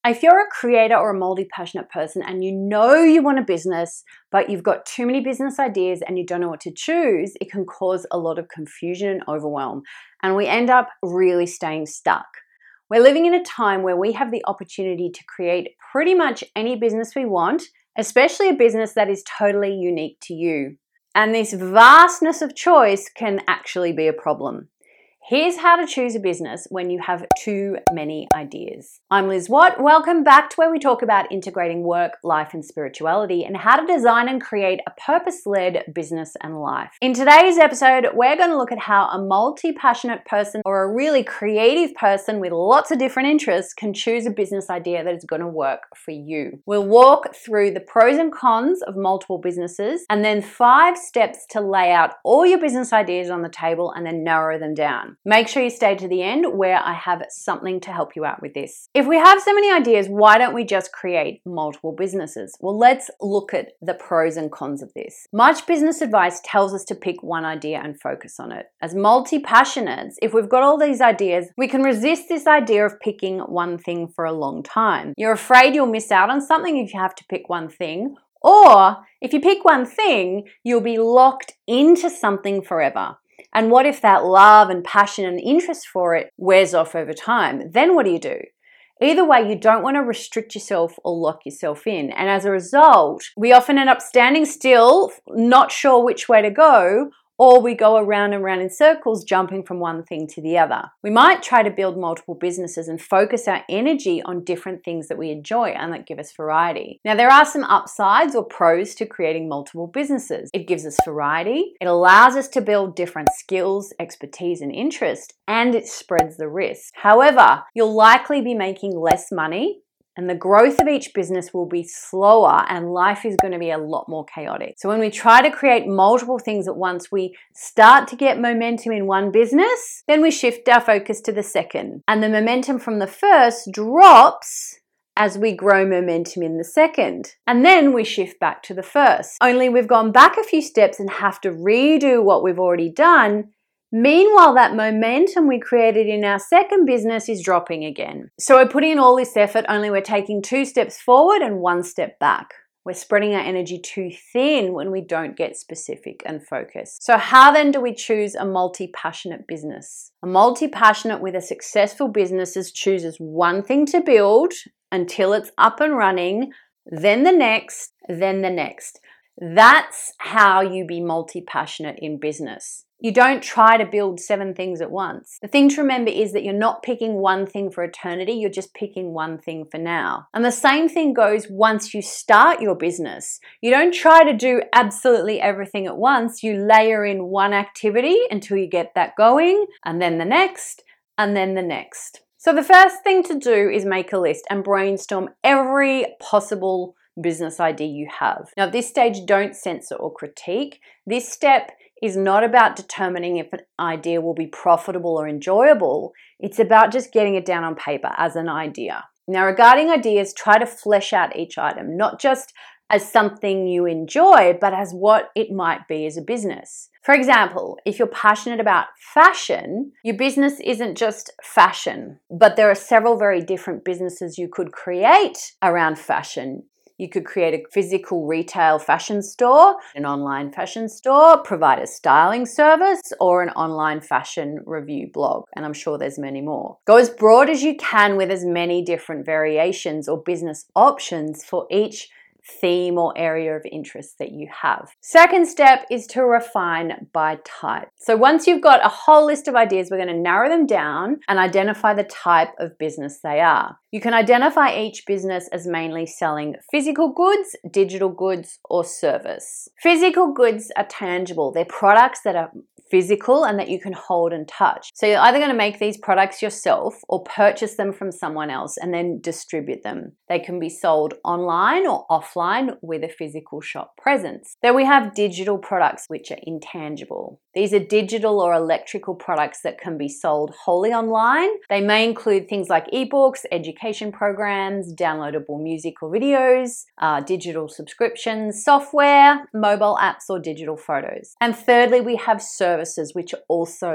If you're a creator or a multi-passionate person and you know you want a business, but you've got too many business ideas and you don't know what to choose, it can cause a lot of confusion and overwhelm. And we end up really staying stuck. We're living in a time where we have the opportunity to create pretty much any business we want, especially a business that is totally unique to you. And this vastness of choice can actually be a problem. Here's how to choose a business when you have too many ideas. I'm Liz Watt. Welcome back to where we talk about integrating work, life, and spirituality and how to design and create a purpose-led business and life. In today's episode, we're going to look at how a multi-passionate person or a really creative person with lots of different interests can choose a business idea that is going to work for you. We'll walk through the pros and cons of multiple businesses and then 5 steps to lay out all your business ideas on the table and then narrow them down. Make sure you stay to the end where I have something to help you out with this. If we have so many ideas, why don't we just create multiple businesses? Well, let's look at the pros and cons of this. Much business advice tells us to pick one idea and focus on it. As multi-passionates, if we've got all these ideas, we can resist this idea of picking one thing for a long time. You're afraid you'll miss out on something if you have to pick one thing, or if you pick one thing, you'll be locked into something forever. And what if that love and passion and interest for it wears off over time? Then what do? Either way, you don't want to restrict yourself or lock yourself in. And as a result, we often end up standing still, not sure which way to go, or we go around and around in circles, jumping from one thing to the other. We might try to build multiple businesses and focus our energy on different things that we enjoy and that give us variety. Now, there are some upsides or pros to creating multiple businesses. It gives us variety, it allows us to build different skills, expertise, and interest, and it spreads the risk. However, you'll likely be making less money, and the growth of each business will be slower and life is going to be a lot more chaotic. So when we try to create multiple things at once, we start to get momentum in one business, then we shift our focus to the second. And the momentum from the first drops as we grow momentum in the second. And then we shift back to the first. Only we've gone back a few steps and have to redo what we've already done. Meanwhile, that momentum we created in our second business is dropping again. So we're putting in all this effort, only we're taking 2 steps forward and 1 step back. We're spreading our energy too thin when we don't get specific and focused. So how then do we choose a multi-passionate business? A multi-passionate with a successful business chooses one thing to build until it's up and running, then the next, then the next. That's how you be multi-passionate in business. You don't try to build 7 things at once. The thing to remember is that you're not picking one thing for eternity, you're just picking one thing for now. And the same thing goes once you start your business. You don't try to do absolutely everything at once, you layer in one activity until you get that going, and then the next, and then the next. So the first thing to do is make a list and brainstorm every possible business idea you have. Now at this stage, don't censor or critique. This step is not about determining if an idea will be profitable or enjoyable. It's about just getting it down on paper as an idea. Now, regarding ideas, try to flesh out each item, not just as something you enjoy, but as what it might be as a business. For example, if you're passionate about fashion, your business isn't just fashion, but there are several very different businesses you could create around fashion. You could create a physical retail fashion store, an online fashion store, provide a styling service, or an online fashion review blog. And I'm sure there's many more. Go as broad as you can with as many different variations or business options for each theme or area of interest that you have. Second step is to refine by type. So once you've got a whole list of ideas, we're going to narrow them down and identify the type of business they are. You can identify each business as mainly selling physical goods, digital goods, or service. Physical goods are tangible. They're products that are physical and that you can hold and touch. So you're either going to make these products yourself or purchase them from someone else and then distribute them. They can be sold online or offline with a physical shop presence. Then we have digital products, which are intangible. These are digital or electrical products that can be sold wholly online. They may include things like ebooks, education programs, downloadable music or videos, digital subscriptions, software, mobile apps, or digital photos. And thirdly, we have services, which are also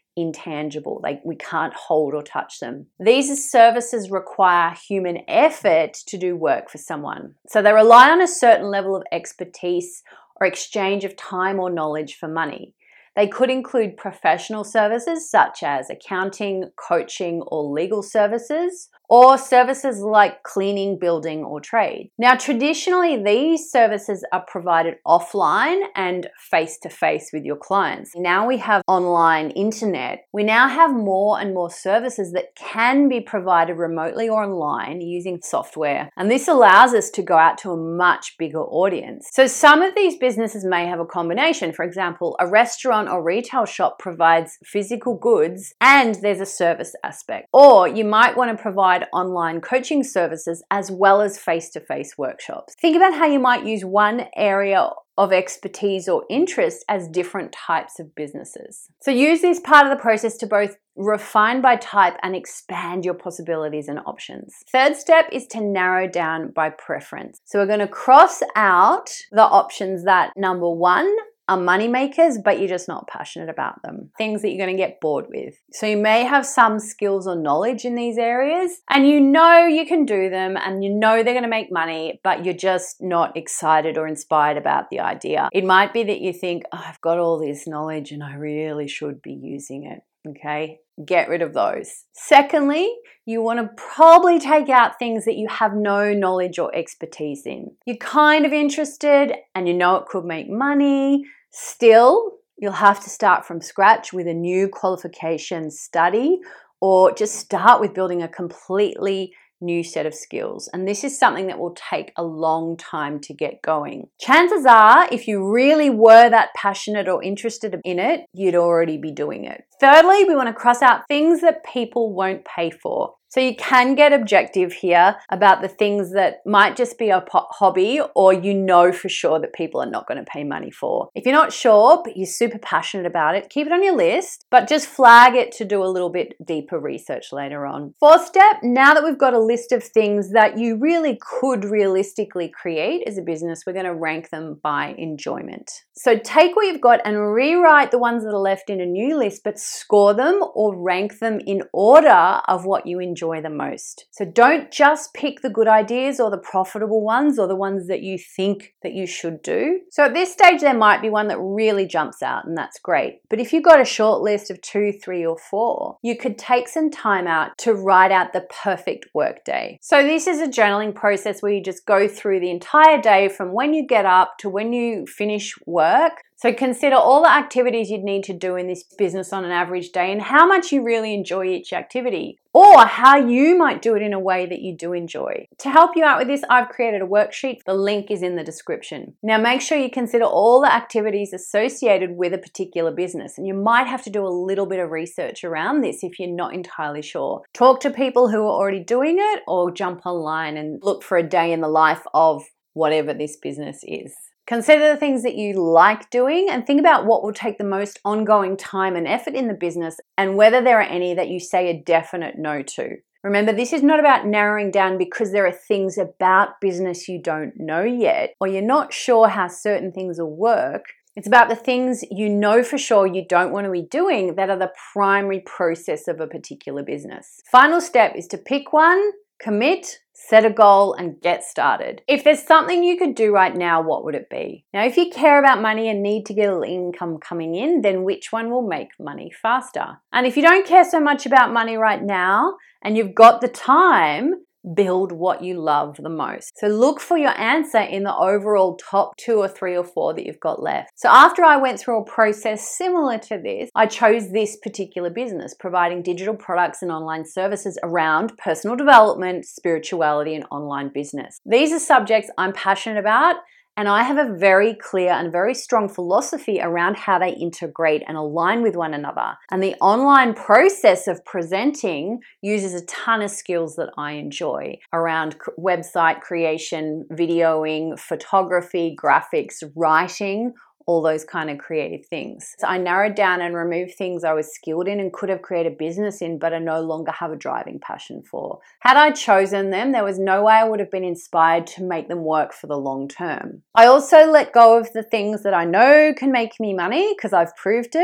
intangible. Like we can't hold or touch them. These services require human effort to do work for someone. So they rely on a certain level of expertise or exchange of time or knowledge for money. They could include professional services such as accounting, coaching, or legal services, or services like cleaning, building, or trade. Now, traditionally, these services are provided offline and face-to-face with your clients. Now we have online internet. We now have more and more services that can be provided remotely or online using software. And this allows us to go out to a much bigger audience. So some of these businesses may have a combination. For example, a restaurant or retail shop provides physical goods and there's a service aspect. Or you might want to provide online coaching services as well as face-to-face workshops. Think about how you might use one area of expertise or interest as different types of businesses. So use this part of the process to both refine by type and expand your possibilities and options. Third step is to narrow down by preference. So we're going to cross out the options that, number one, are money makers, but you're just not passionate about them. Things that you're going to get bored with. So you may have some skills or knowledge in these areas and you know you can do them and you know they're going to make money, but you're just not excited or inspired about the idea. It might be that you think, oh, I've got all this knowledge and I really should be using it. Okay, get rid of those. Secondly, you want to probably take out things that you have no knowledge or expertise in. You're kind of interested and you know it could make money. Still, you'll have to start from scratch with a new qualification study or just start with building a completely new set of skills. And this is something that will take a long time to get going. Chances are, if you really were that passionate or interested in it, you'd already be doing it. Thirdly, we want to cross out things that people won't pay for. So you can get objective here about the things that might just be a hobby or you know for sure that people are not going to pay money for. If you're not sure, but you're super passionate about it, keep it on your list, but just flag it to do a little bit deeper research later on. Fourth step, now that we've got a list of things that you really could realistically create as a business, we're going to rank them by enjoyment. So take what you've got and rewrite the ones that are left in a new list, but score them or rank them in order of what you enjoy the most. So don't just pick the good ideas or the profitable ones or the ones that you think that you should do. So at this stage, there might be one that really jumps out and that's great. But if you've got a short list of 2, 3, or 4, you could take some time out to write out the perfect work day. So this is a journaling process where you just go through the entire day from when you get up to when you finish work. So consider all the activities you'd need to do in this business on an average day and how much you really enjoy each activity, or how you might do it in a way that you do enjoy. To help you out with this, I've created a worksheet. The link is in the description. Now make sure you consider all the activities associated with a particular business, and you might have to do a little bit of research around this if you're not entirely sure. Talk to people who are already doing it or jump online and look for a day in the life of whatever this business is. Consider the things that you like doing and think about what will take the most ongoing time and effort in the business and whether there are any that you say a definite no to. Remember, this is not about narrowing down because there are things about business you don't know yet or you're not sure how certain things will work. It's about the things you know for sure you don't want to be doing that are the primary process of a particular business. Final step is to pick one, commit, set a goal, and get started. If there's something you could do right now, what would it be? Now, if you care about money and need to get an income coming in, then which one will make money faster? And if you don't care so much about money right now and you've got the time, build what you love the most. So look for your answer in the overall top 2 or 3 or 4 that you've got left. So after I went through a process similar to this, I chose this particular business, providing digital products and online services around personal development, spirituality, and online business. These are subjects I'm passionate about, and I have a very clear and very strong philosophy around how they integrate and align with one another. And the online process of presenting uses a ton of skills that I enjoy around website creation, videoing, photography, graphics, writing, all those kind of creative things. So I narrowed down and removed things I was skilled in and could have created a business in, but I no longer have a driving passion for. Had I chosen them, there was no way I would have been inspired to make them work for the long term. I also let go of the things that I know can make me money because I've proved it,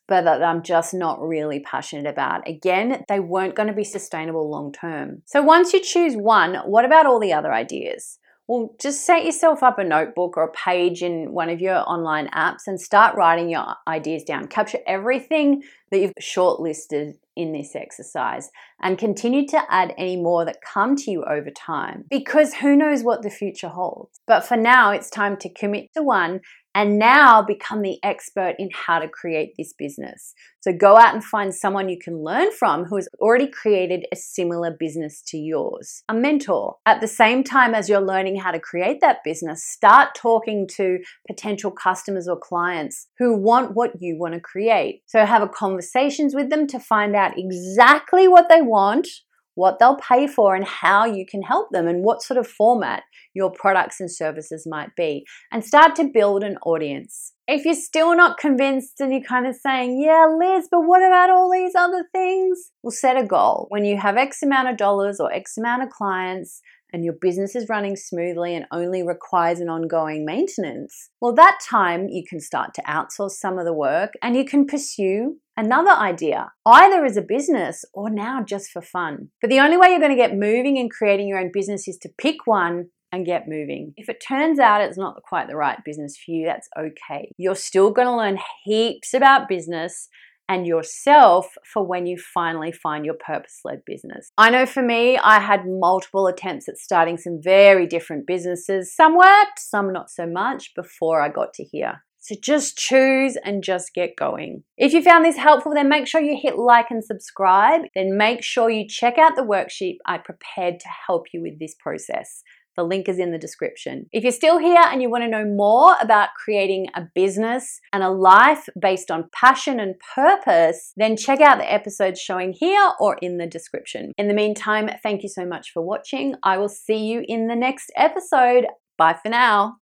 but that I'm just not really passionate about. Again, they weren't going to be sustainable long term. So once you choose one, what about all the other ideas? Well, just set yourself up a notebook or a page in one of your online apps and start writing your ideas down. Capture everything that you've shortlisted in this exercise and continue to add any more that come to you over time, because who knows what the future holds. But for now, it's time to commit to one and now become the expert in how to create this business. So go out and find someone you can learn from who has already created a similar business to yours, a mentor. At the same time as you're learning how to create that business, start talking to potential customers or clients who want what you want to create. So have conversations with them to find out exactly what they want, what they'll pay for, and how you can help them, and what sort of format your products and services might be, and start to build an audience. If you're still not convinced and you're kind of saying, yeah, Liz, but what about all these other things? Well, set a goal. When you have X amount of dollars or X amount of clients and your business is running smoothly and only requires an ongoing maintenance, well, that time you can start to outsource some of the work and you can pursue another idea, either as a business or now just for fun. But the only way you're going to get moving and creating your own business is to pick one and get moving. If it turns out it's not quite the right business for you, that's okay. You're still going to learn heaps about business and yourself for when you finally find your purpose-led business. I know for me, I had multiple attempts at starting some very different businesses. Some worked, some not so much, before I got to here. So just choose and just get going. If you found this helpful, then make sure you hit like and subscribe. Then make sure you check out the worksheet I prepared to help you with this process. The link is in the description. If you're still here and you want to know more about creating a business and a life based on passion and purpose, then check out the episodes showing here or in the description. In the meantime, thank you so much for watching. I will see you in the next episode. Bye for now.